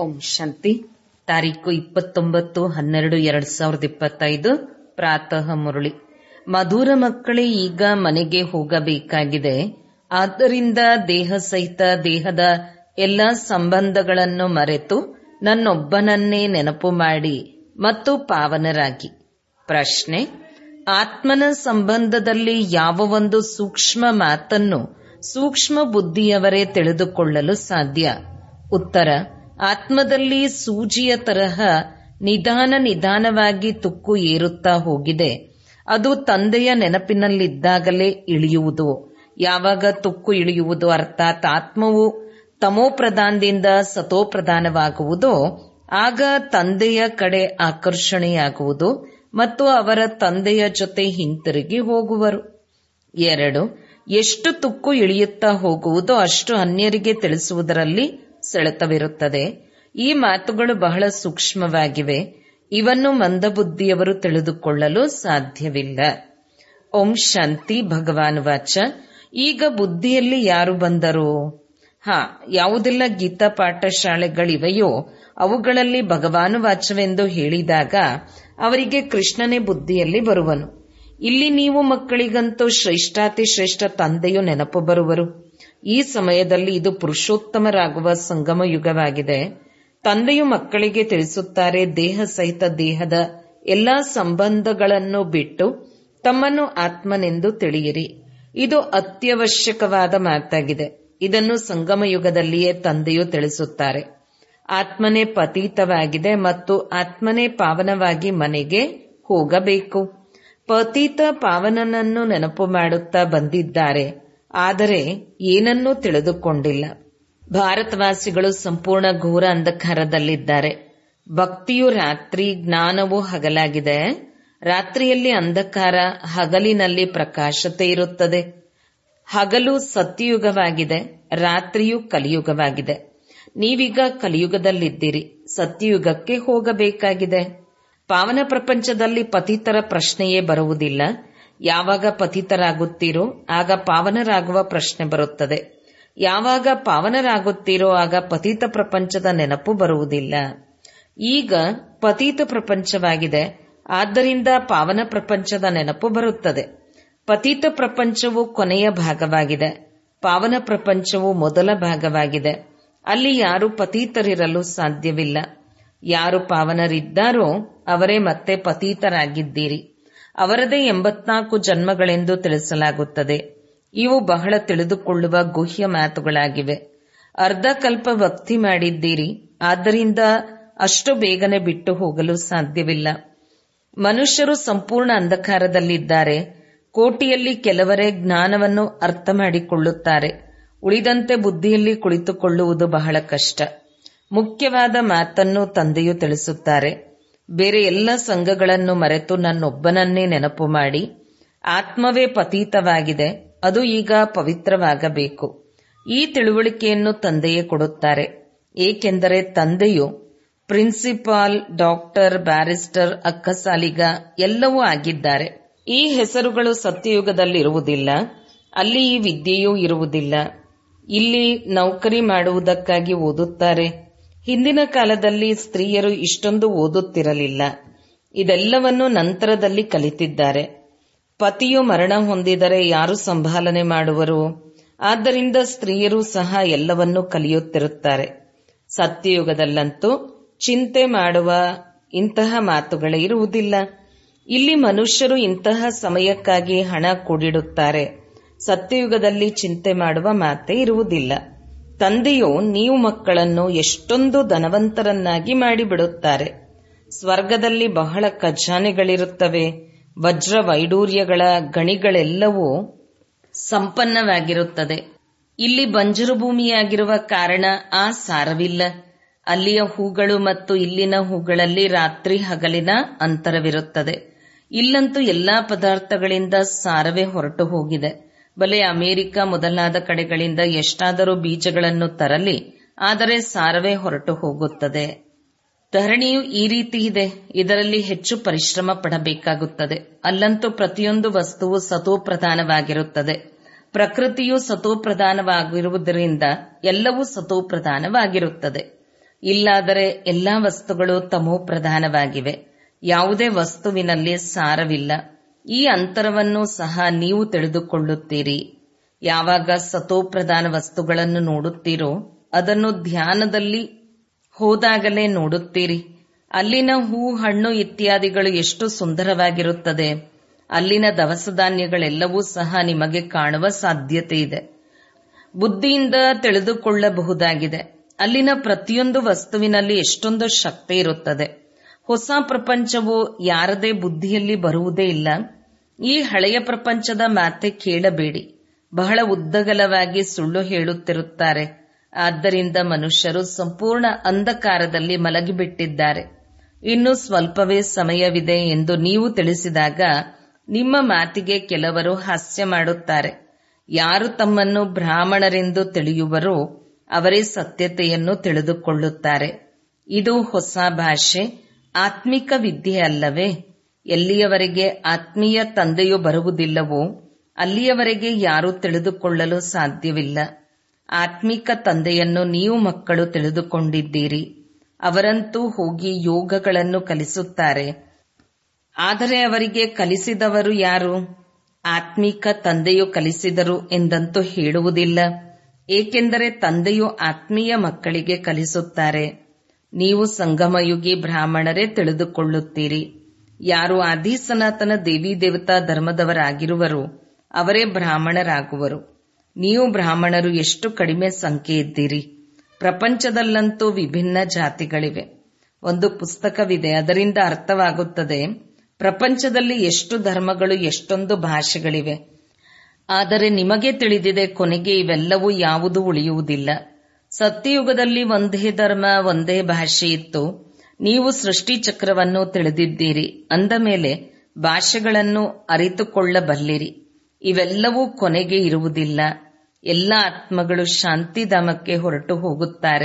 ಓಂ ಶಾಂತಿ. ತಾರೀಕು 29/12/2025 ಪ್ರಾತಃ ಮುರಳಿ. ಮಧುರ ಮಕ್ಕಳೇ, ಈಗ ಮನೆಗೆ ಹೋಗಬೇಕಾಗಿದೆ. ಆದ್ದರಿಂದ ದೇಹ ಸಹಿತ ದೇಹದ ಎಲ್ಲ ಸಂಬಂಧಗಳನ್ನು ಮರೆತು ನನ್ನೊಬ್ಬನನ್ನೇ ನೆನಪು ಮಾಡಿ ಮತ್ತು ಪಾವನರಾಗಿ. ಪ್ರಶ್ನೆ: ಆತ್ಮನ ಸಂಬಂಧದಲ್ಲಿ ಯಾವ ಒಂದು ಸೂಕ್ಷ್ಮ ಮಾತನ್ನು ಸೂಕ್ಷ್ಮ ಬುದ್ಧಿಯವರೇ ತಿಳಿದುಕೊಳ್ಳಲು ಸಾಧ್ಯ? ಉತ್ತರ: ಆತ್ಮದಲ್ಲಿ ಸೂಜಿಯ ತರಹ ನಿಧಾನವಾಗಿ ತುಕ್ಕು ಏರುತ್ತಾ ಹೋಗಿದೆ. ಅದು ತಂದೆಯ ನೆನಪಿನಲ್ಲಿದ್ದಾಗಲೇ ಇಳಿಯುವುದು. ಯಾವಾಗ ತುಕ್ಕು ಇಳಿಯುವುದು, ಅರ್ಥಾತ್ ಆತ್ಮವು ತಮೋಪ್ರಧಾನದಿಂದ ಸತೋಪ್ರಧಾನವಾಗುವುದೋ ಆಗ ತಂದೆಯ ಕಡೆ ಆಕರ್ಷಣೆಯಾಗುವುದು ಮತ್ತು ಅವರ ತಂದೆಯ ಜೊತೆ ಹಿಂತಿರುಗಿ ಹೋಗುವರು. 2. ಎಷ್ಟು ತುಕ್ಕು ಇಳಿಯುತ್ತಾ ಹೋಗುವುದೋ ಅಷ್ಟು ಅನ್ಯರಿಗೆ ತಿಳಿಸುವುದರಲ್ಲಿ ಸೆಳೆತವಿರುತ್ತದೆ. ಈ ಮಾತುಗಳು ಬಹಳ ಸೂಕ್ಷ್ಮವಾಗಿವೆ. ಇವನ್ನು ಮಂದಬುದ್ಧಿಯವರು ತಿಳಿದುಕೊಳ್ಳಲು ಸಾಧ್ಯವಿಲ್ಲ. ಓಂ ಶಾಂತಿ. ಭಗವಾನ್ ವಾಚ: ಈಗ ಬುದ್ಧಿಯಲ್ಲಿ ಯಾರು ಬಂದರು? ಯಾವುದೆಲ್ಲ ಗೀತಾ ಪಾಠಶಾಲೆಗಳಿವೆಯೋ ಅವುಗಳಲ್ಲಿ ಭಗವಾನ್ ವಾಚವೆಂದು ಹೇಳಿದಾಗ ಅವರಿಗೆ ಕೃಷ್ಣನೇ ಬುದ್ಧಿಯಲ್ಲಿ ಬರುವನು. ಇಲ್ಲಿ ನೀವು ಮಕ್ಕಳಿಗಂತೂ ಶ್ರೇಷ್ಠಾತಿ ಶ್ರೇಷ್ಠ ತಂದೆಯು ನೆನಪು ಬರುವರು. ಈ ಸಮಯದಲ್ಲಿ ಇದು ಪುರುಷೋತ್ತಮರಾಗುವ ಸಂಗಮ ಯುಗವಾಗಿದೆ. ತಂದೆಯು ಮಕ್ಕಳಿಗೆ ತಿಳಿಸುತ್ತಾರೆ, ದೇಹ ಸಹಿತ ದೇಹದ ಎಲ್ಲಾ ಸಂಬಂಧಗಳನ್ನು ಬಿಟ್ಟು ತಮ್ಮನ್ನು ಆತ್ಮನೆಂದು ತಿಳಿಯಿರಿ. ಇದು ಅತ್ಯವಶ್ಯಕವಾದ ಮಾತಾಗಿದೆ. ಇದನ್ನು ಸಂಗಮ ಯುಗದಲ್ಲಿಯೇ ತಂದೆಯು ತಿಳಿಸುತ್ತಾರೆ. ಆತ್ಮನೇ ಪತೀತವಾಗಿದೆ ಮತ್ತು ಆತ್ಮನೇ ಪಾವನವಾಗಿ ಮನೆಗೆ ಹೋಗಬೇಕು. ಪತೀತ ಪಾವನನನ್ನು ನೆನಪು ಮಾಡುತ್ತಾ ಬಂದಿದ್ದಾರೆ, ಆದರೆ ಏನನ್ನೂ ತಿಳಿದುಕೊಂಡಿಲ್ಲ. ಭಾರತವಾಸಿಗಳು ಸಂಪೂರ್ಣ ಘೋರ ಅಂಧಕಾರದಲ್ಲಿದ್ದಾರೆ. ಭಕ್ತಿಯು ರಾತ್ರಿ, ಜ್ಞಾನವು ಹಗಲಾಗಿದೆ. ರಾತ್ರಿಯಲ್ಲಿ ಅಂಧಕಾರ, ಹಗಲಿನಲ್ಲಿ ಪ್ರಕಾಶತೆ ಇರುತ್ತದೆ. ಹಗಲು ಸತ್ಯಯುಗವಾಗಿದೆ, ರಾತ್ರಿಯು ಕಲಿಯುಗವಾಗಿದೆ. ನೀವೀಗ ಕಲಿಯುಗದಲ್ಲಿದ್ದೀರಿ, ಸತ್ಯಯುಗಕ್ಕೆ ಹೋಗಬೇಕಾಗಿದೆ. ಪಾವನ ಪ್ರಪಂಚದಲ್ಲಿ ಪತಿತರ ಪ್ರಶ್ನೆಯೇ ಬರುವುದಿಲ್ಲ. ಯಾವಾಗ ಪತಿತರಾಗುತ್ತೀರೋ ಆಗ ಪಾವನರಾಗುವ ಪ್ರಶ್ನೆ ಬರುತ್ತದೆ. ಯಾವಾಗ ಪಾವನರಾಗುತ್ತೀರೋ ಆಗ ಪತಿತ ಪ್ರಪಂಚದ ನೆನಪು ಬರುವುದಿಲ್ಲ. ಈಗ ಪತಿತ ಪ್ರಪಂಚವಾಗಿದೆ, ಆದ್ದರಿಂದ ಪಾವನ ಪ್ರಪಂಚದ ನೆನಪು ಬರುತ್ತದೆ. ಪತಿತ ಪ್ರಪಂಚವು ಕೊನೆಯ ಭಾಗವಾಗಿದೆ, ಪಾವನ ಪ್ರಪಂಚವು ಮೊದಲ ಭಾಗವಾಗಿದೆ. ಅಲ್ಲಿ ಯಾರು ಪತೀತರಿರಲು ಸಾಧ್ಯವಿಲ್ಲ. ಯಾರು ಪಾವನರಿದ್ದಾರೋ ಅವರೇ ಮತ್ತೆ ಪತೀತರಾಗಿದ್ದೀರಿ. ಅವರದೇ 84 ಜನ್ಮಗಳೆಂದು ತಿಳಿಸಲಾಗುತ್ತದೆ. ಇವು ಬಹಳ ತಿಳಿದುಕೊಳ್ಳುವ ಗುಹ್ಯ ಮಾತುಗಳಾಗಿವೆ. ಅರ್ಧ ಕಲ್ಪ ಭಕ್ತಿ ಮಾಡಿದ್ದೀರಿ, ಆದ್ದರಿಂದ ಅಷ್ಟು ಬೇಗನೆ ಬಿಟ್ಟು ಹೋಗಲು ಸಾಧ್ಯವಿಲ್ಲ. ಮನುಷ್ಯರು ಸಂಪೂರ್ಣ ಅಂಧಕಾರದಲ್ಲಿದ್ದಾರೆ. ಕೋಟಿಯಲ್ಲಿ ಕೆಲವರೇ ಜ್ಞಾನವನ್ನು ಅರ್ಥ ಮಾಡಿಕೊಳ್ಳುತ್ತಾರೆ. ಉಳಿದಂತೆ ಬುದ್ಧಿಯಲ್ಲಿ ಕುಳಿತುಕೊಳ್ಳುವುದು ಬಹಳ ಕಷ್ಟ. ಮುಖ್ಯವಾದ ಮಾತನ್ನು ತಂದೆಯು ತಿಳಿಸುತ್ತಾರೆ. ಬೇರೆ ಎಲ್ಲ ಸಂಘಗಳನ್ನು ಮರೆತು ನನ್ನೊಬ್ಬನನ್ನೇ ನೆನಪು ಮಾಡಿ. ಆತ್ಮವೇ ಪತೀತವಾಗಿದೆ, ಅದು ಈಗ ಪವಿತ್ರವಾಗಬೇಕು. ಈ ತಿಳುವಳಿಕೆಯನ್ನು ತಂದೆಯೇ ಕೊಡುತ್ತಾರೆ. ಏಕೆಂದರೆ ತಂದೆಯು ಪ್ರಿನ್ಸಿಪಾಲ್, ಡಾಕ್ಟರ್, ಬ್ಯಾರಿಸ್ಟರ್, ಅಕ್ಕಸಾಲಿಗ ಎಲ್ಲವೂ ಆಗಿದ್ದಾರೆ. ಈ ಹೆಸರುಗಳು ಸತ್ಯಯುಗದಲ್ಲಿರುವುದಿಲ್ಲ. ಅಲ್ಲಿ ಈ ವಿದ್ಯೆಯೂ ಇರುವುದಿಲ್ಲ. ಇಲ್ಲಿ ನೌಕರಿ ಮಾಡುವುದಕ್ಕಾಗಿ ಓದುತ್ತಾರೆ. ಹಿಂದಿನ ಕಾಲದಲ್ಲಿ ಸ್ತ್ರೀಯರು ಇಷ್ಟೊಂದು ಓದುತ್ತಿರಲಿಲ್ಲ. ಇದೆಲ್ಲವನ್ನು ನಂತರದಲ್ಲಿ ಕಲಿತಿದ್ದಾರೆ. ಪತಿಯು ಮರಣ ಹೊಂದಿದರೆ ಯಾರು ಸಂಭಾಲನೆ ಮಾಡುವರು? ಆದ್ದರಿಂದ ಸ್ತ್ರೀಯರು ಸಹ ಎಲ್ಲವನ್ನೂ ಕಲಿಯುತ್ತಿರುತ್ತಾರೆ. ಸತ್ಯಯುಗದಲ್ಲಂತೂ ಚಿಂತೆ ಮಾಡುವ ಇಂತಹ ಮಾತುಗಳೇ ಇರುವುದಿಲ್ಲ. ಇಲ್ಲಿ ಮನುಷ್ಯರು ಇಂತಹ ಸಮಯಕ್ಕಾಗಿ ಹಣ ಕೂಡಿಡುತ್ತಾರೆ. ಸತ್ಯಯುಗದಲ್ಲಿ ಚಿಂತೆ ಮಾಡುವ ಮಾತೇ ಇರುವುದಿಲ್ಲ. ತಂದೆಯು ನೀವು ಮಕ್ಕಳನ್ನು ಎಷ್ಟೊಂದು ಧನವಂತರನ್ನಾಗಿ ಮಾಡಿಬಿಡುತ್ತಾರೆ. ಸ್ವರ್ಗದಲ್ಲಿ ಬಹಳ ಖಜಾನೆಗಳಿರುತ್ತವೆ. ವಜ್ರ ವೈಡೂರ್ಯಗಳ ಗಣಿಗಳೆಲ್ಲವೂ ಸಂಪನ್ನವಾಗಿರುತ್ತದೆ. ಇಲ್ಲಿ ಬಂಜರು ಭೂಮಿಯಾಗಿರುವ ಕಾರಣ ಆ ಸಾರವಿಲ್ಲ. ಅಲ್ಲಿಯ ಹೂಗಳು ಮತ್ತು ಇಲ್ಲಿನ ಹೂಗಳಲ್ಲಿ ರಾತ್ರಿ ಹಗಲಿನ ಅಂತರವಿರುತ್ತದೆ. ಇಲ್ಲಂತೂ ಎಲ್ಲಾ ಪದಾರ್ಥಗಳಿಂದ ಸಾರವೇ ಹೊರಟು ಹೋಗಿದೆ. ಬಲೆ ಅಮೆರಿಕ ಮೊದಲಾದ ಕಡೆಗಳಿಂದ ಎಷ್ಟಾದರೂ ಬೀಜಗಳನ್ನು ತರಲಿ, ಆದರೆ ಸಾರವೇ ಹೊರಟು ಹೋಗುತ್ತದೆ. ಧರಣಿಯು ಈ ರೀತಿ ಇದೆ. ಇದರಲ್ಲಿ ಹೆಚ್ಚು ಪರಿಶ್ರಮ ಪಡಬೇಕಾಗುತ್ತದೆ. ಅಲ್ಲಂತೂ ಪ್ರತಿಯೊಂದು ವಸ್ತುವು ಸತೋಪ್ರಧಾನವಾಗಿರುತ್ತದೆ. ಪ್ರಕೃತಿಯು ಸತೋಪ್ರಧಾನವಾಗಿರುವುದರಿಂದ ಎಲ್ಲವೂ ಸತೋಪ್ರಧಾನವಾಗಿರುತ್ತದೆ. ಇಲ್ಲಾದರೆ ಎಲ್ಲಾ ವಸ್ತುಗಳು ತಮೋ ಪ್ರಧಾನವಾಗಿವೆ. ಯಾವುದೇ ವಸ್ತುವಿನಲ್ಲಿ ಸಾರವಿಲ್ಲ. ಈ ಅಂತರವನ್ನು ಸಹ ನೀವು ತಿಳಿದುಕೊಳ್ಳುತ್ತೀರಿ. ಯಾವಾಗ ಸತೋಪ್ರಧಾನ ವಸ್ತುಗಳನ್ನು ನೋಡುತ್ತೀರೋ ಅದನ್ನು ಧ್ಯಾನದಲ್ಲಿ ಹೋದಾಗಲೇ ನೋಡುತ್ತೀರಿ. ಅಲ್ಲಿನ ಹೂ, ಹಣ್ಣು ಇತ್ಯಾದಿಗಳು ಎಷ್ಟು ಸುಂದರವಾಗಿರುತ್ತದೆ. ಅಲ್ಲಿನ ದವಸ ಧಾನ್ಯಗಳೆಲ್ಲವೂ ಸಹ ನಿಮಗೆ ಕಾಣುವ ಸಾಧ್ಯತೆ ಇದೆ. ಬುದ್ಧಿಯಿಂದ ತಿಳಿದುಕೊಳ್ಳಬಹುದಾಗಿದೆ. ಅಲ್ಲಿನ ಪ್ರತಿಯೊಂದು ವಸ್ತುವಿನಲ್ಲಿ ಎಷ್ಟೊಂದು ಶಕ್ತಿ ಇರುತ್ತದೆ. ಹೊಸ ಪ್ರಪಂಚವು ಯಾರದೇ ಬುದ್ಧಿಯಲ್ಲಿ ಬರುವುದೇ ಇಲ್ಲ. ಈ ಹಳೆಯ ಪ್ರಪಂಚದ ಮಾತೆ ಕೇಳಬೇಡಿ. ಬಹಳ ಉದ್ದಗಲವಾಗಿ ಸುಳ್ಳು ಹೇಳುತ್ತಿರುತ್ತಾರೆ. ಆದ್ದರಿಂದ ಮನುಷ್ಯರು ಸಂಪೂರ್ಣ ಅಂಧಕಾರದಲ್ಲಿ ಮಲಗಿಬಿಟ್ಟಿದ್ದಾರೆ. ಇನ್ನು ಸ್ವಲ್ಪವೇ ಸಮಯವಿದೆ ಎಂದು ನೀವು ತಿಳಿಸಿದಾಗ ನಿಮ್ಮ ಮಾತಿಗೆ ಕೆಲವರು ಹಾಸ್ಯ ಮಾಡುತ್ತಾರೆ. ಯಾರು ತಮ್ಮನ್ನು ಬ್ರಾಹ್ಮಣರೆಂದು ತಿಳಿಯುವರೋ ಅವರೇ ಸತ್ಯತೆಯನ್ನು ತಿಳಿದುಕೊಳ್ಳುತ್ತಾರೆ. ಇದು ಹೊಸ ಭಾಷೆ, ಆತ್ಮಿಕ ವಿದ್ಯೆ ಅಲ್ಲವೇ? ಎಲ್ಲಿಯವರೆಗೆ ಆತ್ಮೀಯ ತಂದೆಯು ಬರುವುದಿಲ್ಲವೋ ಅಲ್ಲಿಯವರೆಗೆ ಯಾರೂ ತಿಳಿದುಕೊಳ್ಳಲು ಸಾಧ್ಯವಿಲ್ಲ. ಆತ್ಮಿಕ ತಂದೆಯನ್ನು ನೀವು ಮಕ್ಕಳು ತಿಳಿದುಕೊಂಡಿದ್ದೀರಿ. ಅವರಂತೂ ಹೋಗಿ ಯೋಗಗಳನ್ನು ಕಲಿಸುತ್ತಾರೆ. ಆದರೆ ಅವರಿಗೆ ಕಲಿಸಿದವರು ಯಾರು? ಆತ್ಮಿಕ ತಂದೆಯು ಕಲಿಸಿದರು ಎಂದಂತೂ ಹೇಳುವುದಿಲ್ಲ. ಏಕೆಂದರೆ ತಂದೆಯು ಆತ್ಮೀಯ ಮಕ್ಕಳಿಗೆ ಕಲಿಸುತ್ತಾರೆ. ನೀವು ಸಂಗಮಯುಗಿ ಬ್ರಾಹ್ಮಣರೇ ತಿಳಿದುಕೊಳ್ಳುತ್ತೀರಿ. ಯಾರು ಆದಿ ಸನಾತನ ದೇವಿ ದೇವತಾ ಧರ್ಮದವರಾಗಿರುವರು ಅವರೇ ಬ್ರಾಹ್ಮಣರಾಗುವರು. ನೀವು ಬ್ರಾಹ್ಮಣರು ಎಷ್ಟು ಕಡಿಮೆ ಸಂಖ್ಯೆ ಇದ್ದೀರಿ. ಪ್ರಪಂಚದಲ್ಲಂತೂ ವಿಭಿನ್ನ ಜಾತಿಗಳಿವೆ. ಒಂದು ಪುಸ್ತಕವಿದೆ, ಅದರಿಂದ ಅರ್ಥವಾಗುತ್ತದೆ ಪ್ರಪಂಚದಲ್ಲಿ ಎಷ್ಟು ಧರ್ಮಗಳು, ಎಷ್ಟೊಂದು ಭಾಷೆಗಳಿವೆ. ಆದರೆ ನಿಮಗೆ ತಿಳಿದಿದೆ ಕೊನೆಗೆ ಇವೆಲ್ಲವೂ ಯಾವುದೂ ಉಳಿಯುವುದಿಲ್ಲ. ಸತ್ಯಯುಗದಲ್ಲಿ ಒಂದೇ ಧರ್ಮ, ಒಂದೇ ಭಾಷೆ ಇತ್ತು. ನೀವು ಸೃಷ್ಟಿ ಚಕ್ರವನ್ನು ತಿಳಿದಿದ್ದೀರಿ. ಅಂದ ಮೇಲೆ ಭಾಷೆಗಳನ್ನು ಅರಿತುಕೊಳ್ಳಬಲ್ಲಿರಿ. ಇವೆಲ್ಲವೂ ಕೊನೆಗೆ ಇರುವುದಿಲ್ಲ. ಎಲ್ಲ ಆತ್ಮಗಳು ಶಾಂತಿಧಾಮಕ್ಕೆ ಹೊರಟು ಹೋಗುತ್ತಾರೆ.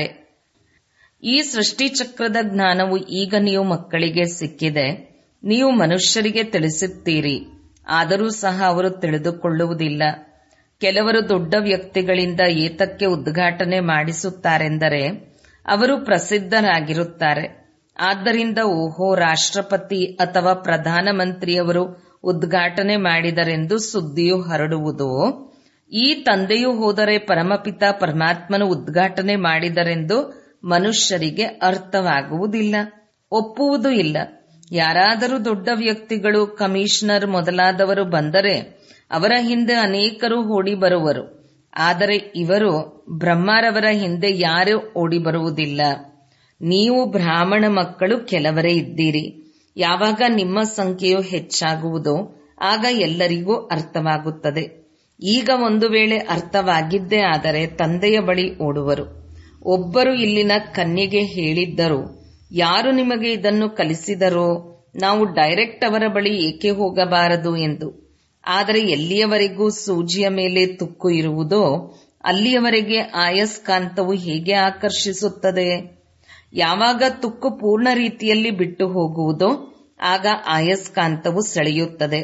ಈ ಸೃಷ್ಟಿ ಚಕ್ರದ ಜ್ಞಾನವು ಈಗ ನೀವು ಮಕ್ಕಳಿಗೆ ಸಿಕ್ಕಿದೆ. ನೀವು ಮನುಷ್ಯರಿಗೆ ತಿಳಿಸುತ್ತೀರಿ, ಆದರೂ ಸಹ ಅವರು ತಿಳಿದುಕೊಳ್ಳುವುದಿಲ್ಲ. ಕೆಲವರು ದೊಡ್ಡ ವ್ಯಕ್ತಿಗಳಿಂದ ಏತಕ್ಕೆ ಉದ್ಘಾಟನೆ ಮಾಡಿಸುತ್ತಾರೆಂದರೆ ಅವರು ಪ್ರಸಿದ್ಧರಾಗಿರುತ್ತಾರೆ. ಆದ್ದರಿಂದ ಓಹೋ, ರಾಷ್ಟ್ರಪತಿ ಅಥವಾ ಪ್ರಧಾನಮಂತ್ರಿಯವರು ಉದ್ಘಾಟನೆ ಮಾಡಿದರೆಂದು ಸುದ್ದಿಯು ಹರಡುವುದು. ಈ ತಂದೆಯು ಹೋದರೆ ಪರಮಪಿತ ಪರಮಾತ್ಮನು ಉದ್ಘಾಟನೆ ಮಾಡಿದರೆಂದು ಮನುಷ್ಯರಿಗೆ ಅರ್ಥವಾಗುವುದಿಲ್ಲ, ಒಪ್ಪುವುದೂ ಇಲ್ಲ. ಯಾರಾದರೂ ದೊಡ್ಡ ವ್ಯಕ್ತಿಗಳು, ಕಮಿಷನರ್ ಮೊದಲಾದವರು ಬಂದರೆ ಅವರ ಹಿಂದೆ ಅನೇಕರು ಓಡಿ ಬರುವರು. ಆದರೆ ಇವರು ಬ್ರಹ್ಮರವರ ಹಿಂದೆ ಯಾರೂ ಓಡಿ ಬರುವುದಿಲ್ಲ. ನೀವು ಬ್ರಾಹ್ಮಣ ಮಕ್ಕಳು ಕೆಲವರೇ ಇದ್ದೀರಿ. ಯಾವಾಗ ನಿಮ್ಮ ಸಂಖ್ಯೆಯು ಹೆಚ್ಚಾಗುವುದೋ ಆಗ ಎಲ್ಲರಿಗೂ ಅರ್ಥವಾಗುತ್ತದೆ. ಈಗ ಒಂದು ವೇಳೆ ಅರ್ಥವಾಗಿದ್ದೇ ಆದರೆ ತಂದೆಯ ಬಳಿ ಓಡುವರು. ಒಬ್ಬರು ಇಲ್ಲಿನ ಕನ್ಯೆಗೆ ಹೇಳಿದ್ದರು, ಯಾರು ನಿಮಗೆ ಇದನ್ನು ಕಲಿಸಿದರೋ ನಾವು ಡೈರೆಕ್ಟ್ ಅವರ ಬಳಿ ಏಕೆ ಹೋಗಬಾರದು ಎಂದು. ಆದರೆ ಎಲ್ಲಿಯವರೆಗೂ ಸೂಜಿಯ ಮೇಲೆ ತುಕ್ಕು ಇರುವುದೋ ಅಲ್ಲಿಯವರೆಗೆ ಆಯಸ್ಕಾಂತವು ಹೇಗೆ ಆಕರ್ಷಿಸುತ್ತದೆ? ಯಾವಾಗ ತುಕ್ಕು ಪೂರ್ಣ ರೀತಿಯಲ್ಲಿ ಬಿಟ್ಟು ಹೋಗುವುದೋ ಆಗ ಆಯಸ್ಕಾಂತವು ಸೆಳೆಯುತ್ತದೆ.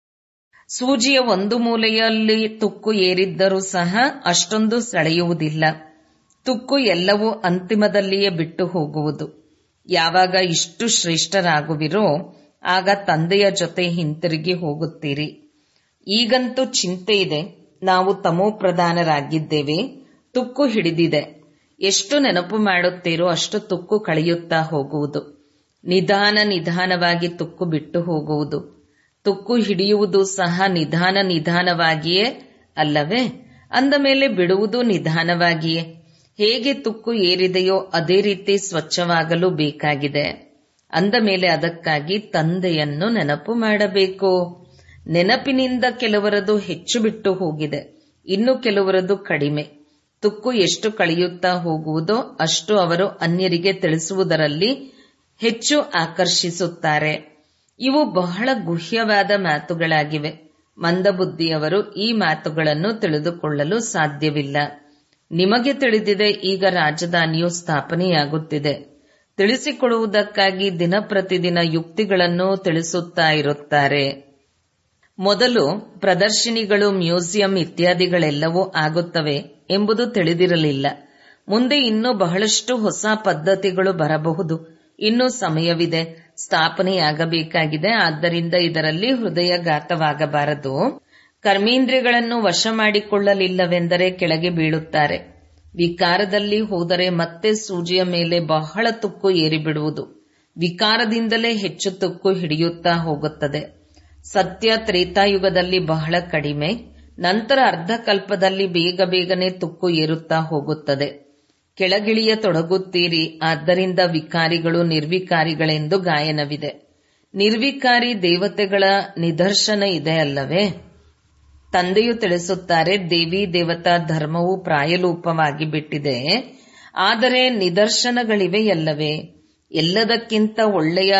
ಸೂಜಿಯ ಒಂದು ಮೂಲೆಯಲ್ಲಿ ತುಕ್ಕು ಏರಿದ್ದರೂ ಸಹ ಅಷ್ಟೊಂದು ಸೆಳೆಯುವುದಿಲ್ಲ. ತುಕ್ಕು ಎಲ್ಲವೂ ಅಂತಿಮದಲ್ಲಿಯೇ ಬಿಟ್ಟು ಹೋಗುವುದು. ಯಾವಾಗ ಇಷ್ಟು ಶ್ರೇಷ್ಠರಾಗುವಿರೋ ಆಗ ತಂದೆಯ ಜೊತೆ ಹಿಂತಿರುಗಿ ಹೋಗುತ್ತೀರಿ. ಈಗಂತೂ ಚಿಂತೆ ಇದೆ, ನಾವು ತಮೋಪ್ರಧಾನರಾಗಿದ್ದೇವೆ, ತುಕ್ಕು ಹಿಡಿದಿದೆ. ಎಷ್ಟು ನೆನಪು ಮಾಡುತ್ತೀರೋ ಅಷ್ಟು ತುಕ್ಕು ಕಳೆಯುತ್ತಾ ಹೋಗುವುದು. ನಿಧಾನವಾಗಿ ತುಕ್ಕು ಬಿಟ್ಟು ಹೋಗುವುದು. ತುಕ್ಕು ಹಿಡಿಯುವುದು ಸಹ ನಿಧಾನವಾಗಿಯೇ ಅಲ್ಲವೇ? ಅಂದ ಮೇಲೆ ಬಿಡುವುದು ನಿಧಾನವಾಗಿಯೇ. ಹೇಗೆ ತುಕ್ಕು ಏರಿದೆಯೋ ಅದೇ ರೀತಿ ಸ್ವಚ್ಛವಾಗಲು ಬೇಕಾಗಿದೆ. ಅಂದ ಮೇಲೆ ಅದಕ್ಕಾಗಿ ತಂದೆಯನ್ನು ನೆನಪು ಮಾಡಬೇಕು. ನೆನಪಿನಿಂದ ಕೆಲವರದು ಹೆಚ್ಚು ಬಿಟ್ಟು ಹೋಗಿದೆ, ಇನ್ನು ಕೆಲವರದು ಕಡಿಮೆ. ತುಕ್ಕು ಎಷ್ಟು ಕಳೆಯುತ್ತಾ ಹೋಗುವುದೋ ಅಷ್ಟು ಅವರು ಅನ್ಯರಿಗೆ ತಿಳಿಸುವುದರಲ್ಲಿ ಹೆಚ್ಚು ಆಕರ್ಷಿಸುತ್ತಾರೆ. ಇವು ಬಹಳ ಗುಹ್ಯವಾದ ಮಾತುಗಳಾಗಿವೆ. ಮಂದಬುದ್ಧಿಯವರು ಈ ಮಾತುಗಳನ್ನು ತಿಳಿದುಕೊಳ್ಳಲು ಸಾಧ್ಯವಿಲ್ಲ. ನಿಮಗೆ ತಿಳಿದಿದೆ, ಈಗ ರಾಜಧಾನಿಯು ಸ್ಥಾಪನೆಯಾಗುತ್ತಿದೆ. ತಿಳಿಸಿಕೊಡುವುದಕ್ಕಾಗಿ ದಿನ ಪ್ರತಿದಿನ ಯುಕ್ತಿಗಳನ್ನು ತಿಳಿಸುತ್ತಾ ಇರುತ್ತಾರೆ. ಮೊದಲು ಪ್ರದರ್ಶಿನಿಗಳು, ಮ್ಯೂಸಿಯಂ ಇತ್ಯಾದಿಗಳೆಲ್ಲವೂ ಆಗುತ್ತವೆ ಎಂಬುದು ತಿಳಿದಿರಲಿಲ್ಲ. ಮುಂದೆ ಇನ್ನೂ ಬಹಳಷ್ಟು ಹೊಸ ಪದ್ಧತಿಗಳು ಬರಬಹುದು. ಇನ್ನೂ ಸಮಯವಿದೆ, ಸ್ಥಾಪನೆಯಾಗಬೇಕಾಗಿದೆ. ಆದ್ದರಿಂದ ಇದರಲ್ಲಿ ಹೃದಯಘಾತವಾಗಬಾರದು. ಕರ್ಮೇಂದ್ರಿಯಗಳನ್ನು ವಶ ಮಾಡಿಕೊಳ್ಳಲಿಲ್ಲವೆಂದರೆ ಕೆಳಗೆ ಬೀಳುತ್ತಾರೆ. ವಿಕಾರದಲ್ಲಿ ಹೋದರೆ ಮತ್ತೆ ಸೂಜಿಯ ಮೇಲೆ ಬಹಳ ತುಕ್ಕು ಏರಿಬಿಡುವುದು. ವಿಕಾರದಿಂದಲೇ ಹೆಚ್ಚು ತುಕ್ಕು ಹಿಡಿಯುತ್ತಾ ಹೋಗುತ್ತದೆ. ಸತ್ಯ ತ್ರೇತಾಯುಗದಲ್ಲಿ ಬಹಳ ಕಡಿಮೆ, ನಂತರ ಅರ್ಧಕಲ್ಪದಲ್ಲಿ ಬೇಗ ಬೇಗನೆ ತುಕ್ಕು ಏರುತ್ತಾ ಹೋಗುತ್ತದೆ. ಕೆಳಗಿಳಿಯ ತೊಡಗುತ್ತೀರಿ. ಆದ್ದರಿಂದ ವಿಕಾರಿಗಳು ನಿರ್ವಿಕಾರಿಗಳೆಂದು ಗಾಯನವಿದೆ. ನಿರ್ವಿಕಾರಿ ದೇವತೆಗಳ ನಿದರ್ಶನ ಇದೆ ಅಲ್ಲವೇ? ತಂದೆಯು ತಿಳಿಸುತ್ತಾರೆ, ದೇವಿ ದೇವತಾ ಧರ್ಮವು ಪ್ರಾಯಲೋಪವಾಗಿ ಬಿಟ್ಟಿದೆ, ಆದರೆ ನಿದರ್ಶನಗಳಿವೆಯಲ್ಲವೇ? ಎಲ್ಲದಕ್ಕಿಂತ ಒಳ್ಳೆಯ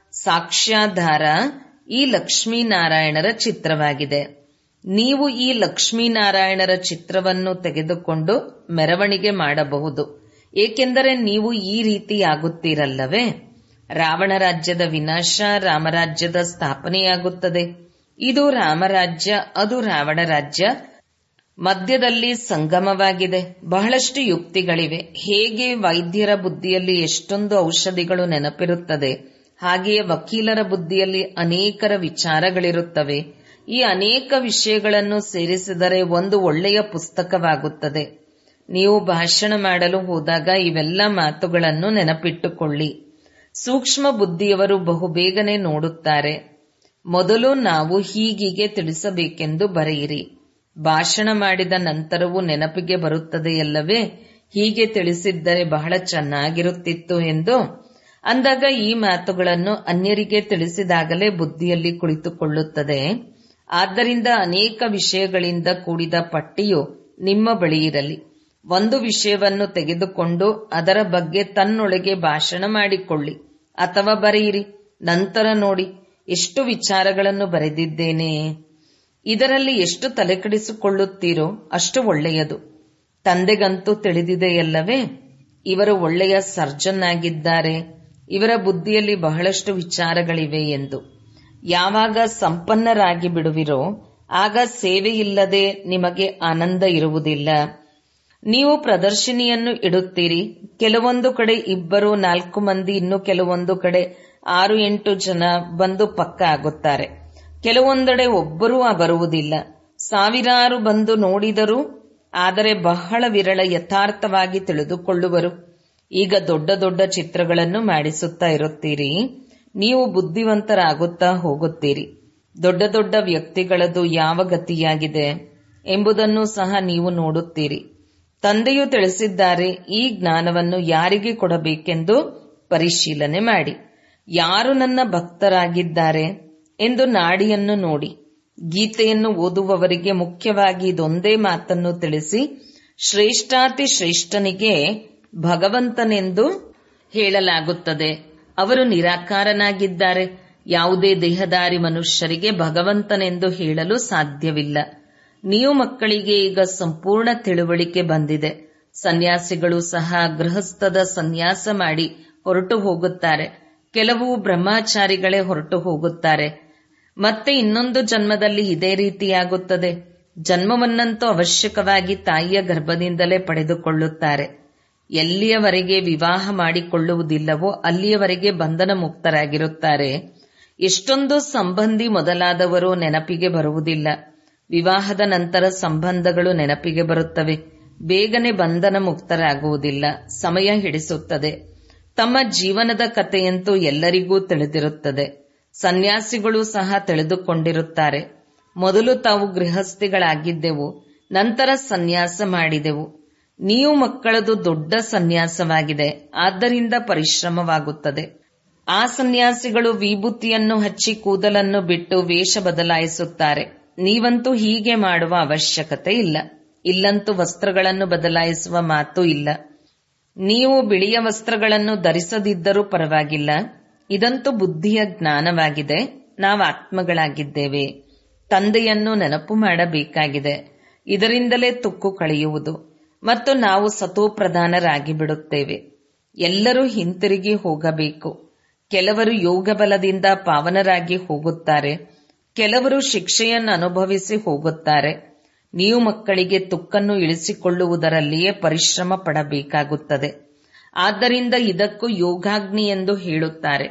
ಸಾಕ್ಷ್ಯಾಧಾರ ಈ ಲಕ್ಷ್ಮೀನಾರಾಯಣರ ಚಿತ್ರವಾಗಿದೆ. ನೀವು ಈ ಲಕ್ಷ್ಮೀನಾರಾಯಣರ ಚಿತ್ರವನ್ನು ತೆಗೆದುಕೊಂಡು ಮೆರವಣಿಗೆ ಮಾಡಬಹುದು, ಏಕೆಂದರೆ ನೀವು ಈ ರೀತಿಯಾಗುತ್ತೀರಲ್ಲವೇ? ರಾವಣ ರಾಜ್ಯದ ವಿನಾಶ, ರಾಮರಾಜ್ಯದ ಸ್ಥಾಪನೆಯಾಗುತ್ತದೆ. ಇದು ರಾಮರಾಜ್ಯ, ಅದು ರಾವಣ ರಾಜ್ಯ, ಮಧ್ಯದಲ್ಲಿ ಸಂಗಮವಾಗಿದೆ. ಬಹಳಷ್ಟು ಯುಕ್ತಿಗಳಿವೆ. ಹೇಗೆ ವೈದ್ಯರ ಬುದ್ಧಿಯಲ್ಲಿ ಎಷ್ಟೊಂದು ಔಷಧಿಗಳು ನೆನಪಿರುತ್ತದೆ, ಹಾಗೆಯೇ ವಕೀಲರ ಬುದ್ಧಿಯಲ್ಲಿ ಅನೇಕರ ವಿಚಾರಗಳಿರುತ್ತವೆ. ಈ ಅನೇಕ ವಿಷಯಗಳನ್ನು ಸೇರಿಸಿದರೆ ಒಂದು ಒಳ್ಳೆಯ ಪುಸ್ತಕವಾಗುತ್ತದೆ. ನೀವು ಭಾಷಣ ಮಾಡಲು ಹೋದಾಗ ಇವೆಲ್ಲ ಮಾತುಗಳನ್ನು ನೆನಪಿಟ್ಟುಕೊಳ್ಳಿ. ಸೂಕ್ಷ್ಮ ಬುದ್ಧಿಯವರು ಬಹುಬೇಗನೆ ನೋಡುತ್ತಾರೆ. ಮೊದಲು ನಾವು ಹೀಗೀಗೆ ತಿಳಿಸಬೇಕೆಂದು ಬರೆಯಿರಿ. ಭಾಷಣ ಮಾಡಿದ ನಂತರವೂ ನೆನಪಿಗೆ ಬರುತ್ತದೆಯಲ್ಲವೇ? ಹೀಗೆ ತಿಳಿಸಿದ್ದರೆ ಬಹಳ ಚೆನ್ನಾಗಿರುತ್ತಿತ್ತು ಎಂದು ಅಂದಾಗ ಈ ಮಾತುಗಳನ್ನು ಅನ್ಯರಿಗೆ ತಿಳಿಸಿದಾಗಲೇ ಬುದ್ಧಿಯಲ್ಲಿ ಕುಳಿತುಕೊಳ್ಳುತ್ತದೆ. ಆದ್ದರಿಂದ ಅನೇಕ ವಿಷಯಗಳಿಂದ ಕೂಡಿದ ಪಟ್ಟಿಯು ನಿಮ್ಮ ಬಳಿ ಇರಲಿ. ಒಂದು ವಿಷಯವನ್ನು ತೆಗೆದುಕೊಂಡು ಅದರ ಬಗ್ಗೆ ತನ್ನೊಳಗೆ ಭಾಷಣ ಮಾಡಿಕೊಳ್ಳಿ ಅಥವಾ ಬರೆಯಿರಿ. ನಂತರ ನೋಡಿ, ಎಷ್ಟು ವಿಚಾರಗಳನ್ನು ಬರೆದಿದ್ದೇನೆ. ಇದರಲ್ಲಿ ಎಷ್ಟು ತಲೆಕೆಡಿಸಿಕೊಳ್ಳುತ್ತೀರೋ ಅಷ್ಟು ಒಳ್ಳೆಯದು. ತಂದೆಗಂತೂ ತಿಳಿದಿದೆಯಲ್ಲವೇ, ಇವರು ಒಳ್ಳೆಯ ಸರ್ಜನ್ ಆಗಿದ್ದಾರೆ, ಇವರ ಬುದ್ಧಿಯಲ್ಲಿ ಬಹಳಷ್ಟು ವಿಚಾರಗಳಿವೆ ಎಂದು. ಯಾವಾಗ ಸಂಪನ್ನರಾಗಿ ಬಿಡುವಿರೋ ಆಗ ಸೇವೆಯಿಲ್ಲದೆ ನಿಮಗೆ ಆನಂದ ಇರುವುದಿಲ್ಲ. ನೀವು ಪ್ರದರ್ಶಿನಿಯನ್ನು ಇಡುತ್ತೀರಿ. ಕೆಲವೊಂದು ಕಡೆ 2-4 ಮಂದಿ, ಇನ್ನು ಕೆಲವೊಂದು ಕಡೆ 6-8 ಜನ ಬಂದು ಪಕ್ಕ ಆಗುತ್ತಾರೆ. ಕೆಲವೊಂದೆಡೆ ಒಬ್ಬರೂ ಬರುವುದಿಲ್ಲ. ಸಾವಿರಾರು ಬಂದು ನೋಡಿದರು, ಆದರೆ ಬಹಳ ವಿರಳ ಯಥಾರ್ಥವಾಗಿ ತಿಳಿದುಕೊಳ್ಳುವರು. ಈಗ ದೊಡ್ಡ ದೊಡ್ಡ ಚಿತ್ರಗಳನ್ನು ಮಾಡಿಸುತ್ತಾ ಇರುತ್ತೀರಿ. ನೀವು ಬುದ್ಧಿವಂತರಾಗುತ್ತಾ ಹೋಗುತ್ತೀರಿ. ದೊಡ್ಡ ದೊಡ್ಡ ವ್ಯಕ್ತಿಗಳದು ಯಾವ ಗತಿಯಾಗಿದೆ ಎಂಬುದನ್ನು ಸಹ ನೀವು ನೋಡುತ್ತೀರಿ. ತಂದೆಯು ತಿಳಿಸಿದ್ದಾರೆ, ಈ ಜ್ಞಾನವನ್ನು ಯಾರಿಗೆ ಕೊಡಬೇಕೆಂದು ಪರಿಶೀಲನೆ ಮಾಡಿ. ಯಾರು ನನ್ನ ಭಕ್ತರಾಗಿದ್ದಾರೆ ಎಂದು ನಾಡಿಯನ್ನು ನೋಡಿ. ಗೀತೆಯನ್ನು ಓದುವವರಿಗೆ ಮುಖ್ಯವಾಗಿ ಇದೊಂದೇ ಮಾತನ್ನು ತಿಳಿಸಿ, ಶ್ರೇಷ್ಠಾತಿ ಶ್ರೇಷ್ಠನಿಗೆ ಭಗವಂತನೆಂದು ಹೇಳಲಾಗುತ್ತದೆ. ಅವರು ನಿರಾಕಾರನಾಗಿದ್ದಾರೆ. ಯಾವುದೇ ದೇಹದಾರಿ ಮನುಷ್ಯರಿಗೆ ಭಗವಂತನೆಂದು ಹೇಳಲು ಸಾಧ್ಯವಿಲ್ಲ. ನೀವು ಮಕ್ಕಳಿಗೆ ಈಗ ಸಂಪೂರ್ಣ ತಿಳುವಳಿಕೆ ಬಂದಿದೆ. ಸನ್ಯಾಸಿಗಳು ಸಹ ಗೃಹಸ್ಥದ ಸನ್ಯಾಸ ಮಾಡಿ ಹೊರಟು ಹೋಗುತ್ತಾರೆ. ಕೆಲವು ಬ್ರಹ್ಮಚಾರಿಗಳೇ ಹೊರಟು ಹೋಗುತ್ತಾರೆ. ಮತ್ತೆ ಇನ್ನೊಂದು ಜನ್ಮದಲ್ಲಿ ಇದೇ ರೀತಿಯಾಗುತ್ತದೆ. ಜನ್ಮವನ್ನಂತೂ ಅವಶ್ಯಕವಾಗಿ ತಾಯಿಯ ಗರ್ಭದಿಂದಲೇ ಪಡೆದುಕೊಳ್ಳುತ್ತಾರೆ. ಎಲ್ಲಿಯವರೆಗೆ ವಿವಾಹ ಮಾಡಿಕೊಳ್ಳುವುದಿಲ್ಲವೋ ಅಲ್ಲಿಯವರೆಗೆ ಬಂಧನ ಮುಕ್ತರಾಗಿರುತ್ತಾರೆ. ಎಷ್ಟೊಂದು ಸಂಬಂಧಿ ಮೊದಲಾದವರು ನೆನಪಿಗೆ ಬರುವುದಿಲ್ಲ. ವಿವಾಹದ ನಂತರ ಸಂಬಂಧಗಳು ನೆನಪಿಗೆ ಬರುತ್ತವೆ. ಬೇಗನೆ ಬಂಧನ ಮುಕ್ತರಾಗುವುದಿಲ್ಲ, ಸಮಯ ಹಿಡಿಸುತ್ತದೆ. ತಮ್ಮ ಜೀವನದ ಕಥೆಯಂತೂ ಎಲ್ಲರಿಗೂ ತಿಳಿದಿರುತ್ತದೆ. ಸನ್ಯಾಸಿಗಳು ಸಹ ತಿಳಿದುಕೊಂಡಿರುತ್ತಾರೆ. ಮೊದಲು ತಾವು ಗೃಹಸ್ಥಿಗಳಾಗಿದ್ದೆವು, ನಂತರ ಸನ್ಯಾಸ ಮಾಡಿದೆವು. ನೀವು ಮಕ್ಕಳದು ದೊಡ್ಡ ಸನ್ಯಾಸವಾಗಿದೆ, ಆದ್ದರಿಂದ ಪರಿಶ್ರಮವಾಗುತ್ತದೆ. ಆ ಸನ್ಯಾಸಿಗಳು ವಿಭೂತಿಯನ್ನು ಹಚ್ಚಿ ಕೂದಲನ್ನು ಬಿಟ್ಟು ವೇಷ ಬದಲಾಯಿಸುತ್ತಾರೆ. ನೀವಂತೂ ಹೀಗೆ ಮಾಡುವ ಅವಶ್ಯಕತೆ ಇಲ್ಲ. ಇಲ್ಲಂತೂ ವಸ್ತ್ರಗಳನ್ನು ಬದಲಾಯಿಸುವ ಮಾತು ಇಲ್ಲ. ನೀವು ಬಿಳಿಯ ವಸ್ತ್ರಗಳನ್ನು ಧರಿಸದಿದ್ದರೂ ಪರವಾಗಿಲ್ಲ. ಇದಂತೂ ಬುದ್ಧಿಯ ಜ್ಞಾನವಾಗಿದೆ. ನಾವು ಆತ್ಮಗಳಾಗಿದ್ದೇವೆ. ತಂದೆಯನ್ನು ನೆನಪು ಮಾಡಬೇಕಾಗಿದೆ. ಇದರಿಂದಲೇ ತುಕ್ಕು ಕಳೆಯುವುದು ಮತ್ತು ನಾವು ಸತೋಪ್ರಧಾನರಾಗಿ ಬಿಡುತ್ತೇವೆ. ಎಲ್ಲರೂ ಹಿಂತಿರುಗಿ ಹೋಗಬೇಕು. ಕೆಲವರು ಯೋಗ ಬಲದಿಂದ ಪಾವನರಾಗಿ ಹೋಗುತ್ತಾರೆ, ಕೆಲವರು ಶಿಕ್ಷೆಯನ್ನು ಅನುಭವಿಸಿ ಹೋಗುತ್ತಾರೆ. ನೀವು ಮಕ್ಕಳಿಗೆ ತುಕ್ಕನ್ನು ಇಳಿಸಿಕೊಳ್ಳುವುದರಲ್ಲಿಯೇ ಪರಿಶ್ರಮ ಪಡಬೇಕಾಗುತ್ತದೆ. ಆದ್ದರಿಂದ ಇದಕ್ಕೂ ಯೋಗಾಗ್ನಿ ಎಂದು ಹೇಳುತ್ತಾರೆ.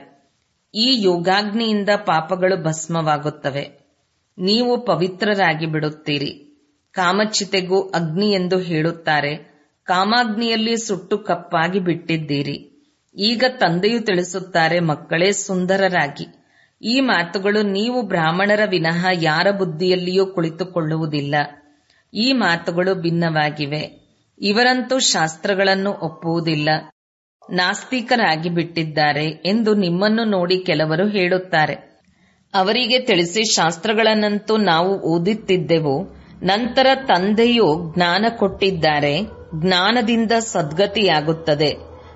ಈ ಯೋಗಾಗ್ನಿಯಿಂದ ಪಾಪಗಳು ಭಸ್ಮವಾಗುತ್ತವೆ. ನೀವು ಪವಿತ್ರರಾಗಿ ಬಿಡುತ್ತೀರಿ. ಕಾಮಚಿತೆಗೂ ಅಗ್ನಿ ಎಂದು ಹೇಳುತ್ತಾರೆ. ಕಾಮಾಗ್ನಿಯಲ್ಲಿ ಸುಟ್ಟು ಕಪ್ಪಾಗಿ ಬಿಟ್ಟಿದ್ದೀರಿ. ಈಗ ತಂದೆಯು ತಿಳಿಸುತ್ತಾರೆ, ಮಕ್ಕಳೇ ಸುಂದರರಾಗಿ. ಈ ಮಾತುಗಳು ನೀವು ಬ್ರಾಹ್ಮಣರ ವಿನಃ ಯಾರ ಬುದ್ಧಿಯಲ್ಲಿಯೂ ಕುಳಿತುಕೊಳ್ಳುವುದಿಲ್ಲ. ಈ ಮಾತುಗಳು ಭಿನ್ನವಾಗಿವೆ. ಇವರಂತೂ ಶಾಸ್ತ್ರಗಳನ್ನು ಒಪ್ಪುವುದಿಲ್ಲ, ನಾಸ್ತಿಕರಾಗಿ ಬಿಟ್ಟಿದ್ದಾರೆ ಎಂದು ನಿಮ್ಮನ್ನು ನೋಡಿ ಕೆಲವರು ಹೇಳುತ್ತಾರೆ. ಅವರಿಗೆ ತಿಳಿಸಿ, ಶಾಸ್ತ್ರಗಳನ್ನಂತೂ ನಾವು ಓದುತ್ತಿದ್ದೆವು, ನಂತರ ತಂದೆಯು ಜ್ಞಾನ ಕೊಟ್ಟಿದ್ದಾರೆ, ಜ್ಞಾನದಿಂದ ಸದ್ಗತಿಯಾಗುತ್ತದೆ.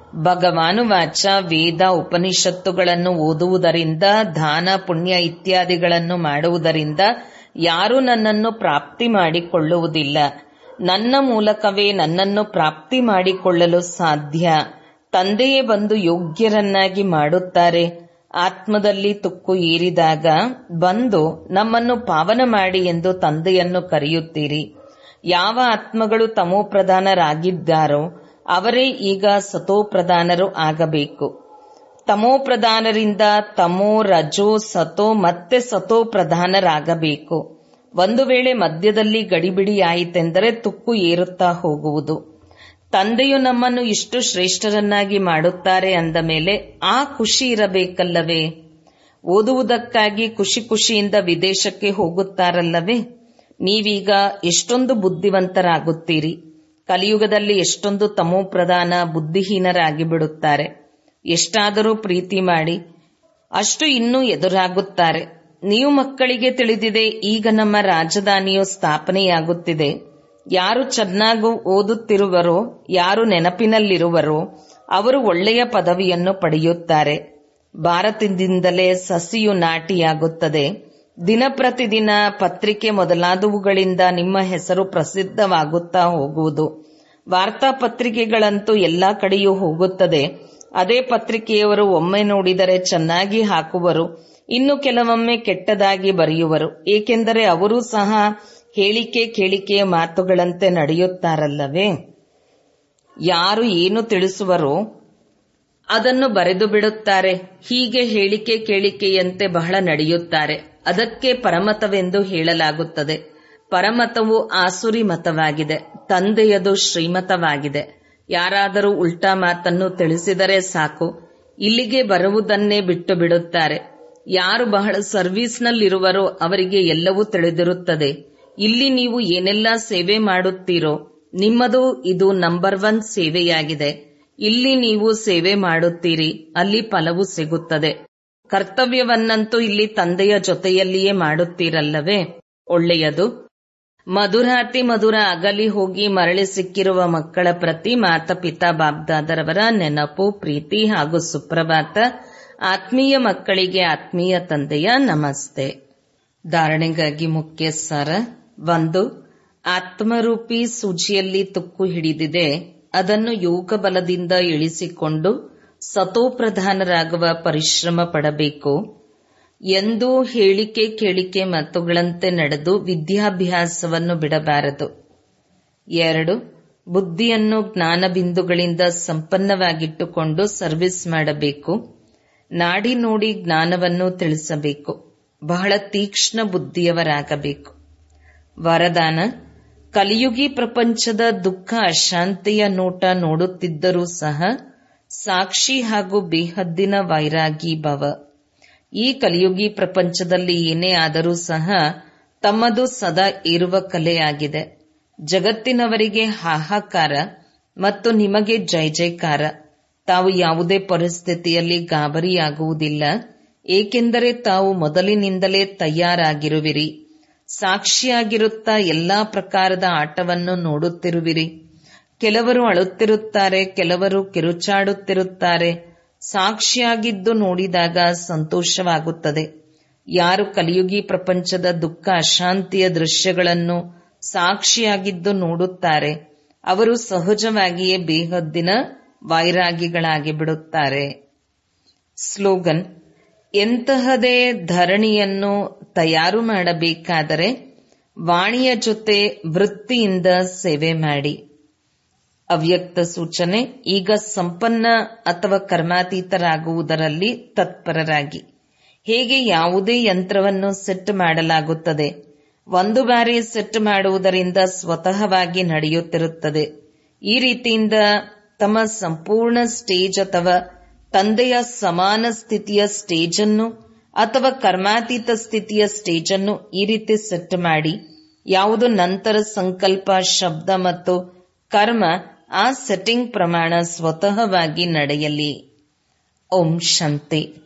ಭಗವಾನುವಾಚ, ವೇದ ಉಪನಿಷತ್ತುಗಳನ್ನು ಓದುವುದರಿಂದ, ದಾನ ಪುಣ್ಯ ಇತ್ಯಾದಿಗಳನ್ನು ಮಾಡುವುದರಿಂದ ಯಾರೂ ನನ್ನನ್ನು ಪ್ರಾಪ್ತಿ ಮಾಡಿಕೊಳ್ಳುವುದಿಲ್ಲ. ನನ್ನ ಮೂಲಕವೇ ನನ್ನನ್ನು ಪ್ರಾಪ್ತಿ ಮಾಡಿಕೊಳ್ಳಲು ಸಾಧ್ಯ. ತಂದೆಯೇ ಬಂದು ಯೋಗ್ಯರನ್ನಾಗಿ ಮಾಡುತ್ತಾರೆ. ಆತ್ಮದಲ್ಲಿ ತುಕ್ಕು ಏರಿದಾಗ ಬಂದು ನಮ್ಮನ್ನು ಪಾವನ ಮಾಡಿ ಎಂದು ತಂದೆಯನ್ನು ಕರೆಯುತ್ತೀರಿ. ಯಾವ ಆತ್ಮಗಳು ತಮೋಪ್ರಧಾನರಾಗಿದ್ದಾರೋ ಅವರೇ ಈಗ ಸತೋಪ್ರಧಾನರು ಆಗಬೇಕು. ತಮೋಪ್ರಧಾನರಿಂದ ತಮೋ, ರಜೋ, ಸತೋ ಮತ್ತೆ ಸತೋಪ್ರಧಾನರಾಗಬೇಕು. ಒಂದು ವೇಳೆ ಮಧ್ಯದಲ್ಲಿ ಗಡಿಬಿಡಿಯಾಯಿತೆಂದರೆ ತುಕ್ಕು ಏರುತ್ತಾ ಹೋಗುವುದು. ತಂದೆಯು ನಮ್ಮನ್ನು ಇಷ್ಟು ಶ್ರೇಷ್ಠರನ್ನಾಗಿ ಮಾಡುತ್ತಾರೆ ಅಂದ ಮೇಲೆ ಆ ಖುಷಿ ಇರಬೇಕಲ್ಲವೇ? ಓದುವುದಕ್ಕಾಗಿ ಖುಷಿ ಖುಷಿಯಿಂದ ವಿದೇಶಕ್ಕೆ ಹೋಗುತ್ತಾರಲ್ಲವೇ? ನೀವೀಗ ಎಷ್ಟೊಂದು ಬುದ್ಧಿವಂತರಾಗುತ್ತೀರಿ. ಕಲಿಯುಗದಲ್ಲಿ ಎಷ್ಟೊಂದು ತಮೋಪ್ರಧಾನ ಬುದ್ಧಿಹೀನರಾಗಿ ಬಿಡುತ್ತಾರೆ. ಎಷ್ಟಾದರೂ ಪ್ರೀತಿ ಮಾಡಿ ಅಷ್ಟು ಇನ್ನೂ ಎದುರಾಗುತ್ತಾರೆ. ನೀವು ಮಕ್ಕಳಿಗೆ ತಿಳಿದಿದೆ, ಈಗ ನಮ್ಮ ರಾಜಧಾನಿಯು ಸ್ಥಾಪನೆಯಾಗುತ್ತಿದೆ. ಯಾರು ಚೆನ್ನಾಗಿ ಓದುತ್ತಿರುವರೋ, ಯಾರು ನೆನಪಿನಲ್ಲಿರುವರೋ ಅವರು ಒಳ್ಳೆಯ ಪದವಿಯನ್ನು ಪಡೆಯುತ್ತಾರೆ. ಭಾರತದಿಂದಲೇ ಸಸಿಯು ನಾಟಿಯಾಗುತ್ತದೆ. ದಿನ ಪ್ರತಿದಿನ ಪತ್ರಿಕೆ ಮೊದಲಾದವುಗಳಿಂದ ನಿಮ್ಮ ಹೆಸರು ಪ್ರಸಿದ್ಧವಾಗುತ್ತಾ ಹೋಗುವುದು. ವಾರ್ತಾಪತ್ರಿಕೆಗಳಂತೂ ಎಲ್ಲಾ ಕಡೆಯೂ ಹೋಗುತ್ತದೆ. ಅದೇ ಪತ್ರಿಕೆಯವರು ಒಮ್ಮೆ ನೋಡಿದರೆ ಚೆನ್ನಾಗಿ ಹಾಕುವರು, ಇನ್ನು ಕೆಲವೊಮ್ಮೆ ಕೆಟ್ಟದಾಗಿ ಬರೆಯುವರು. ಏಕೆಂದರೆ ಅವರೂ ಸಹ ಹೇಳಿಕೆ ಕೇಳಿಕೆಯ ಮಾತುಗಳಂತೆ ನಡೆಯುತ್ತಾರಲ್ಲವೇ? ಯಾರು ಏನು ತಿಳಿಸುವರೋ ಅದನ್ನು ಬರೆದು ಬಿಡುತ್ತಾರೆ. ಹೀಗೆ ಹೇಳಿಕೆ ಕೇಳಿಕೆಯಂತೆ ಬಹಳ ನಡೆಯುತ್ತಾರೆ. ಅದಕ್ಕೆ ಪರಮತವೆಂದು ಹೇಳಲಾಗುತ್ತದೆ. ಪರಮತವು ಆಸುರಿ ಮತವಾಗಿದೆ, ತಂದೆಯದು ಶ್ರೀಮತವಾಗಿದೆ. ಯಾರಾದರೂ ಉಲ್ಟಾ ಮಾತನ್ನು ತಿಳಿಸಿದರೆ ಸಾಕು, ಇಲ್ಲಿಗೆ ಬರುವುದನ್ನೇ ಬಿಟ್ಟು ಬಿಡುತ್ತಾರೆ. ಯಾರು ಬಹಳ ಸರ್ವೀಸ್ನಲ್ಲಿರುವರೋ ಅವರಿಗೆ ಎಲ್ಲವೂ ತಿಳಿದಿರುತ್ತದೆ. ಇಲ್ಲಿ ನೀವು ಏನೆಲ್ಲ ಸೇವೆ ಮಾಡುತ್ತೀರೋ ನಿಮ್ಮದು ಇದು ನಂಬರ್ 1 ಸೇವೆಯಾಗಿದೆ. ಇಲ್ಲಿ ನೀವು ಸೇವೆ ಮಾಡುತ್ತೀರಿ, ಅಲ್ಲಿ ಫಲವು ಸಿಗುತ್ತದೆ. ಕರ್ತವ್ಯವನ್ನಂತೂ ಇಲ್ಲಿ ತಂದೆಯ ಜೊತೆಯಲ್ಲಿಯೇ ಮಾಡುತ್ತೀರಲ್ಲವೇ? ಒಳ್ಳೆಯದು. ಮಧುರಾತಿ ಮಧುರ ಅಗಲಿ ಹೋಗಿ ಮರಳಿ ಸಿಕ್ಕಿರುವ ಮಕ್ಕಳ ಪ್ರತಿ ಮಾತಾಪಿತಾ ಬಾಬ್ದಾದರವರ ನೆನಪು, ಪ್ರೀತಿ ಹಾಗೂ ಸುಪ್ರಭಾತ. ಆತ್ಮೀಯ ಮಕ್ಕಳಿಗೆ ಆತ್ಮೀಯ ತಂದೆಯ ನಮಸ್ತೆ. ಧಾರಣೆಗಾಗಿ ಮುಖ್ಯ ಸಾರ. 1. ಆತ್ಮರೂಪಿ ಸೂಜಿಯಲ್ಲಿ ತುಕ್ಕು ಹಿಡಿದಿದೆ, ಅದನ್ನು ಯೋಗ ಬಲದಿಂದ ಇಳಿಸಿಕೊಂಡು ಸತೋಪ್ರಧಾನರಾಗುವ ಪರಿಶ್ರಮ ಪಡಬೇಕು. ಎಂದೂ ಹೇಳಿಕೆ ಕೇಳಿಕೆ ಮಾತುಗಳಂತೆ ನಡೆದು ವಿದ್ಯಾಭ್ಯಾಸವನ್ನು ಬಿಡಬಾರದು. 2. ಬುದ್ಧಿಯನ್ನು ಜ್ಞಾನ ಬಿಂದುಗಳಿಂದ ಸಂಪನ್ನವಾಗಿಟ್ಟುಕೊಂಡು ಸರ್ವಿಸ್ ಮಾಡಬೇಕು. ನಾಡಿ ನೋಡಿ ಜ್ಞಾನವನ್ನು ತಿಳಿಸಬೇಕು. ಬಹಳ ತೀಕ್ಷ್ಣ ಬುದ್ಧಿಯವರಾಗಬೇಕು. ವರದಾನ: ಕಲಿಯುಗಿ ಪ್ರಪಂಚದ ದುಃಖ ಅಶಾಂತಿಯ ನೋಟ ನೋಡುತ್ತಿದ್ದರೂ ಸಹ ಸಾಕ್ಷಿ ಹಾಗೂ ಬೇಹದ್ದಿನ ವೈರಾಗಿ ಭವ. ಈ ಕಲಿಯುಗಿ ಪ್ರಪಂಚದಲ್ಲಿ ಏನೇ ಆದರೂ ಸಹ ತಮ್ಮದು ಸದಾ ಏರುವ ಕಲೆಯಾಗಿದೆ. ಜಗತ್ತಿನವರಿಗೆ ಹಾಹಾಕಾರ ಮತ್ತು ನಿಮಗೆ ಜೈ ಜೈಕಾರ. ತಾವು ಯಾವುದೇ ಪರಿಸ್ಥಿತಿಯಲ್ಲಿ ಗಾಬರಿಯಾಗುವುದಿಲ್ಲ, ಏಕೆಂದರೆ ತಾವು ಮೊದಲಿನಿಂದಲೇ ತಯಾರಾಗಿರುವಿರಿ. ಸಾಕ್ಷಿಯಾಗಿರುತ್ತಾ ಎಲ್ಲಾ ಪ್ರಕಾರದ ಆಟವನ್ನು ನೋಡುತ್ತಿರುವಿರಿ. ಕೆಲವರು ಅಳುತ್ತಿರುತ್ತಾರೆ, ಕೆಲವರು ಕಿರುಚಾಡುತ್ತಿರುತ್ತಾರೆ. ಸಾಕ್ಷಿಯಾಗಿದ್ದು ನೋಡಿದಾಗ ಸಂತೋಷವಾಗುತ್ತದೆ. ಯಾರು ಕಲಿಯುಗಿ ಪ್ರಪಂಚದ ದುಃಖ ಅಶಾಂತಿಯ ದೃಶ್ಯಗಳನ್ನು ಸಾಕ್ಷಿಯಾಗಿದ್ದು ನೋಡುತ್ತಾರೆ ಅವರು ಸಹಜವಾಗಿಯೇ ಬೇಹದ್ದಿನ ವೈರಾಗಿಗಳಾಗಿ ಬಿಡುತ್ತಾರೆ. ಸ್ಲೋಗನ್: ಎಂತಹದೇ ಧರಣಿಯನ್ನು ತಯಾರು ಮಾಡಬೇಕಾದರೆ ವಾಣಿಯ ಜೊತೆ ವೃತ್ತಿಯಿಂದ ಸೇವೆ ಮಾಡಿ. ಅವ್ಯಕ್ತ ಸೂಚನೆ: ಈಗ ಸಂಪನ್ನ ಅಥವಾ ಕರ್ಮಾತೀತರಾಗುವುದರಲ್ಲಿ ತತ್ಪರರಾಗಿ. ಹೇಗೆ ಯಾವುದೇ ಯಂತ್ರವನ್ನು ಸೆಟ್ ಮಾಡಲಾಗುತ್ತದೆ, ಒಂದು ಬಾರಿ ಸೆಟ್ ಮಾಡುವುದರಿಂದ ಸ್ವತಃವಾಗಿ ನಡೆಯುತ್ತಿರುತ್ತದೆ. ಈ ರೀತಿಯಿಂದ ತಮ್ಮ ಸಂಪೂರ್ಣ ಸ್ಟೇಜ್ ಅಥವಾ ತಂದೆಯ ಸಮಾನ ಸ್ಥಿತಿಯ ಸ್ಟೇಜ್ ಅನ್ನು ಅಥವಾ ಕರ್ಮಾತೀತ ಸ್ಥಿತಿಯ ಸ್ಟೇಜ್ ಅನ್ನು ಈ ರೀತಿ ಸೆಟ್ ಮಾಡಿ. ಯಾವುದು ನಂತರ ಸಂಕಲ್ಪ, ಶಬ್ದ ಮತ್ತು ಕರ್ಮ, ಆ ಸೆಟ್ಟಿಂಗ್ ಪ್ರಮಾಣ ಸ್ವತಃವಾಗಿ ನಡೆಯಲಿ. ಓಂ ಶಾಂತಿ.